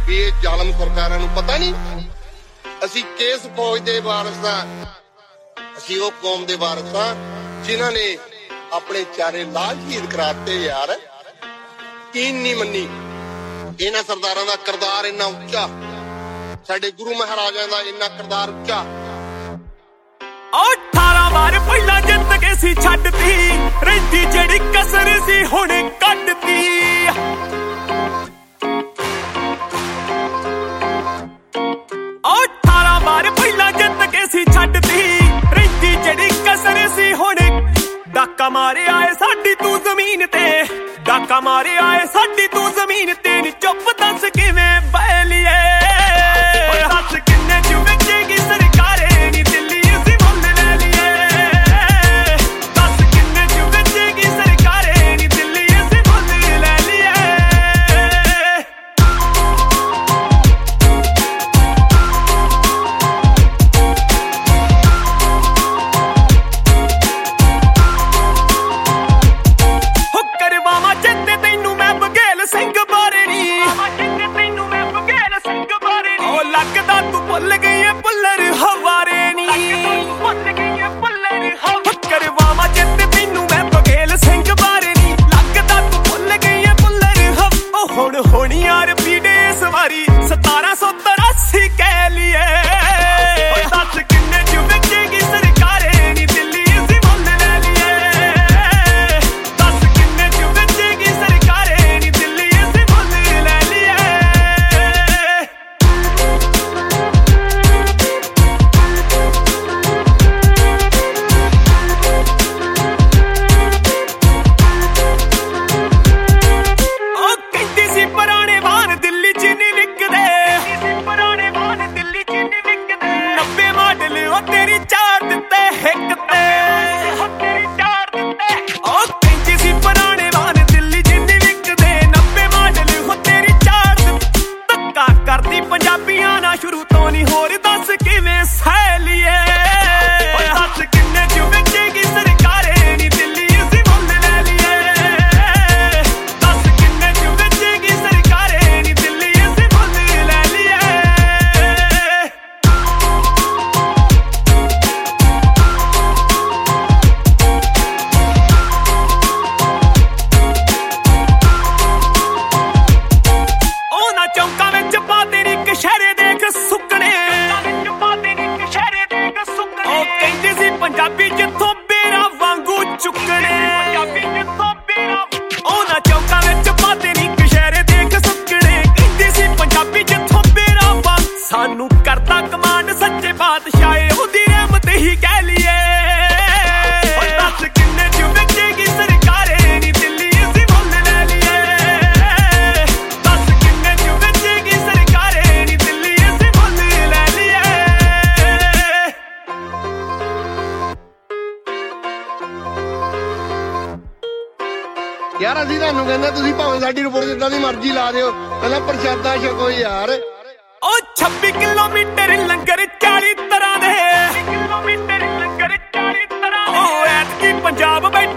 ਵੀ ਇਹ ਜ਼ਾਲਮ ਸਰਕਾਰਾਂ ਨੂੰ ਪਤਾ ਨਹੀਂ ਅਸੀਂ ਕਿਸ ਫੌਜ ਦੇ ਵਾਰਸ ਆ। ਅਸੀਂ ਉਹ ਕੌਮ ਦੇ ਵਾਰਸ ਆ ਜਿਨ੍ਹਾਂ ਨੇ ਆਪਣੇ ਚਾਰੇ ਲਾਲ ਸ਼ਹੀਦ ਕਰਾਤੇ ਯਾਰ। ਕੀਨ ਨਹੀਂ ਮੰਨੀ। ਇਹਨਾਂ ਸਰਦਾਰਾਂ ਦਾ ਕਿਰਦਾਰ ਇੰਨਾ ਉੱਚਾ, ਸਾਡੇ ਗੁਰੂ ਮਹਾਰਾਜਾਂ ਦਾ ਇੰਨਾ ਕਿਰਦਾਰ ਉੱਚਾ। 18 ਵਾਰ ਪਹਿਲਾਂ ਜਿੱਤ ਕੇ ਸੀ ਛੱਡਤੀ, ਰਹਿੰਦੀ ਜਿਹੜੀ ਕਸਰ ਸੀ ਹੁਣ ਕੱਢਤੀ। 18 ਵਾਰ ਪਹਿਲਾਂ ਜਿੱਤ ਕੇ ਸੀ ਛੱਡਤੀ, ਰਹਿੰਦੀ ਜਿਹੜੀ ਕਸਰ ਸੀ ਹੁਣ। ਡਾਕਾ ਮਾਰਿਆ ਏ ਸਾਡੀ ਤੂੰ ਜ਼ਮੀਨ ਤੇ, ਡਾਕਾ ਮਾਰਿਆ ਏ ਸਾਡੀ ਤੂੰ ਜ਼ਮੀਨ ਤੇ। ਨੀ ਚੁੱਪ ਦੱਸ ਕਿਵੇਂ ਬਹਿ ਲਈਏ, ਦੱਸ ਕਿੰਨੇ ਚ ਵੇਚੇਗੀ ਸਰਕਾਰੇ ਨੀ ਦਿੱਲੀ ਅਸੀਂ ਮੁੱਲ ਲੈ ਲਈਏ। ਦੱਸ ਕਿੰਨੇ ਚ ਵੇਚੇਗੀ ਸਰਕਾਰੇ ਨੀ ਦਿੱਲੀ ਅਸੀਂ ਮੁੱਲ ਲੈ ਲਈਏ। ਹੋ ਕਰਵਾਵਾਂ ਚੇਤੇ ਤੈਨੂੰ ਮੈਂ ਬਘੇਲ ਸਿੰਘ ਬਾਰੇ ਨੀ, ਤੈਨੂੰ ਮੈਂ ਬਘੇਲ ਸਿੰਘ ਬਾਰੇ ਨੀ। ਉਹ ਲੱਗਦਾ ਤੂੰ ਭੁੱਲ ਗਈ ਏ ਪੁੱਲਰ ਹਵਾਰੇ ਨੀ, ਭੁੱਲ ਗਈ ਏ ਪੁੱਲਰ ਹਵਾਰੇ। ਕਰਵਾਵਾਂ ਚੇਤੇ ਤੈਨੂੰ ਮੈਂ ਬਘੇਲ ਸਿੰਘ ਬਾਰੇ ਨੀ, ਲੱਗਦਾ ਤੂੰ ਭੁੱਲ ਗਈ ਏ ਪੁੱਲਰ ਹਵਾ। ਉਹ ਹੁਣ ਹੋਣੀ ਯਾਰ ਪੀੜੇ ਇਸ ਵਾਰੀ 1783 ਕਹਿ ਲਈਏ। ਦੱਸ ਕਿੰਨੇ ਚ ਵੇਚੇਗੀ ਸਰਕਾਰੇ ਨੀ ਦਿੱਲੀ ਅਸੀਂ ਮੁੱਲ ਲੈ ਲਈਏ। ਦੱਸ ਕਿੰਨੇ ਚ ਵੇਚੇਗੀ ਸਰਕਾਰੇ ਨੀ ਦਿੱਲੀ ਅਸੀਂ ਮੁੱਲ ਲੈ ਲਈਏ। ਉਹ ਕਹਿੰਦੀ ਸੀ ਪੁਰਾਣੇ ਵਾਹਨ ਦਿੱਲੀ ਚ ਨਹੀਂ ਵਿਕਦੇ, ਪੁਰਾਣੇ ਵਾਹਨ ਦਿੱਲੀ ਚ ਨਹੀਂ ਵਿਕਦੇ। 90 ਮਾਡਲ ਉਹ ਤੇਰੀ ਚਾਰ ਦਿੱਤੇ ਹਿੱਕ ਤੇ, ਤੇਰੀ ਚਾਰ ਦਿੱਤੇ। ਉਹ ਕਹਿੰਦੀ ਸੀ ਪੁਰਾਣੇ ਵਾਹਨ ਦਿੱਲੀ ਚ ਨਹੀਂ ਵਿਕਦੇ, 90 ਮਾਡਲ ਉਹ ਤੇਰੀ ਚਾਰ ਦਿੱਤੇ। ਧੱਕਾ ਕਰਦੀ ਪੰਜਾਬੀਆਂ ਨਾਲ ਸ਼ੁਰੂ ਤੋਂ ਨਹੀਂ, ਹੋਰ ਦੱਸ ਕਿਵੇਂ ਸਹਿ ਲਈਏ। ਦੱਸ ਕਿੰਨੇ ਚ ਵੇਚੇਗੀ ਸਰਕਾਰੇ ਨੀ ਦਿੱਲੀ ਅਸੀਂ ਮੁੱਲ ਲੈ ਲਈਏ। ਦੱਸ ਕਿੰਨੇ ਚ ਵੇਚੇਗੀ ਸਰਕਾਰੇ ਨੀ ਦਿੱਲੀ ਅਸੀਂ ਮੁੱਲ ਲੈ ਲਈਏ। ਉਹਨਾਂ ਚੌਂਕਾਂ ਵਿੱਚ ਪਾ ਤੇਰੀ ਕਸ਼ਹਿਰੇ ਦੇਖ ਸੁੱਕਣੇ, ਉਹ ਕਹਿੰਦੇ ਸੀ ਪੰਜਾਬੀ ਜਿੱਥੋਂ ਬੇਰਾਂ ਵਾਂਗੂ ਚੁੱਕਣੇ। ਉਹਨਾਂ ਚੌਂਕਾਂ ਵਿੱਚ ਪਾ ਤੇਰੀ ਕਸ਼ਹਿਰੇ ਦੇਖ ਸੁੱਕਣੇ, ਕਹਿੰਦੇ ਸੀ ਪੰਜਾਬੀ ਜਿੱਥੋਂ ਬੇਰਾਂ ਵਾਂਗ। ਸਾਨੂੰ ਕਰਦਾ ਕਮਾਂਡ ਸੱਚੇ ਬਾਦਸ਼ਾਹ ਉਹਦੀ ਰਹਿਮਤ ਹੀ ਕਹਿ ਲਈਏ। ਦੱਸ ਕਿੰਨੇ ਚ ਵੇਚੇਗੀ ਸਰਕਾਰੇ ਨੀ ਦਿੱਲੀ ਅਸੀਂ ਮੁੱਲ ਲੈ ਲਈਏ। ਦੱਸ ਕਿੰਨੇ ਚ ਵੇਚੇਗੀ ਸਰਕਾਰੇ ਨੀ ਦਿੱਲੀ ਅਸੀਂ ਮੁੱਲ ਲੈ ਲਈਏ। ਯਾਰ ਅਸੀਂ ਤੁਹਾਨੂੰ ਕਹਿੰਦੇ ਤੁਸੀਂ ਭਾਵੇਂ ਸਾਡੀ ਰਿਪੋਰਟ ਜਿੱਦਾਂ ਦੀ ਮਰਜ਼ੀ ਲਾ ਦਿਓ, ਪਹਿਲਾਂ ਪ੍ਰਸ਼ਾਦਾ ਛਕੋ ਯਾਰ। ਉਹ 26 ਕਿਲੋਮੀਟਰ ਲੰਗਰ 40 ਤਰ੍ਹਾਂ ਦੇ, 26 ਕਿਲੋਮੀਟਰ ਲੰਗਰ 40 ਤਰ੍ਹਾਂ ਦੇ। ਉਹ ਐਤਕੀ ਪੰਜਾਬ ਬੈਠ